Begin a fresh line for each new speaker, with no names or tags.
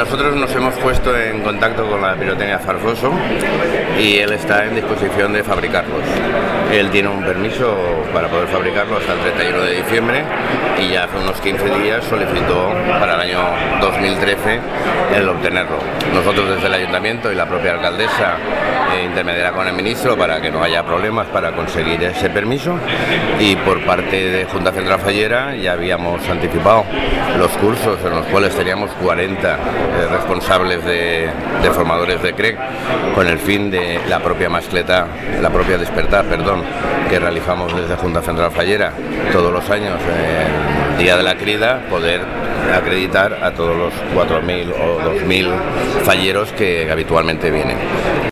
nosotros nos hemos puesto en contacto con la pirotecnia Farfoso y él está en disposición de fabricarlos. Él tiene un permiso para poder fabricarlo hasta el 31 de diciembre y ya hace unos 15 días solicitó para el año 2013 el obtenerlo. Nosotros desde el ayuntamiento y la propia alcaldesa intermediará con el ministro para que no haya problemas para conseguir ese permiso, y por parte de Junta Central Fallera ya habíamos anticipado los cursos en los cuales teníamos 40 responsables de formadores de CREC con el fin de la propia Despertar, que realizamos desde Junta Central Fallera todos los años, el día de la crida, poder acreditar a todos los 4.000 o 2.000 falleros que habitualmente vienen.